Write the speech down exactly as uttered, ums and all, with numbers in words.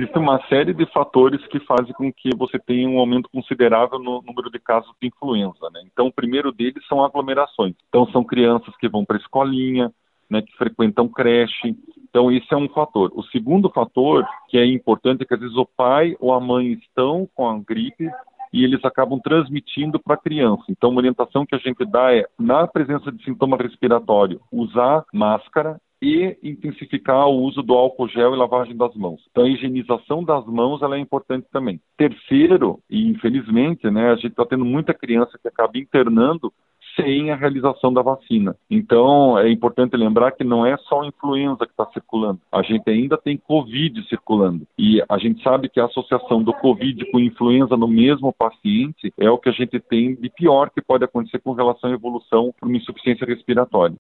existe uma série de fatores que fazem com que você tenha um aumento considerável no número de casos de influenza, né? Então, o primeiro deles são aglomerações. Então, são crianças que vão para a escolinha, né, que frequentam creche. Então, esse é um fator. O segundo fator, que é importante, é que às vezes o pai ou a mãe estão com a gripe e eles acabam transmitindo para a criança. Então, uma orientação que a gente dá é, na presença de sintoma respiratório, usar máscara e intensificar o uso do álcool gel e lavagem das mãos. Então, a higienização das mãos ela é importante também. Terceiro, e infelizmente, né, a gente está tendo muita criança que acaba internando sem a realização da vacina. Então, é importante lembrar que não é só a influenza que está circulando. A gente ainda tem Covid circulando. E a gente sabe que a associação do Covid com influenza no mesmo paciente é o que a gente tem de pior que pode acontecer com relação à evolução para uma insuficiência respiratória.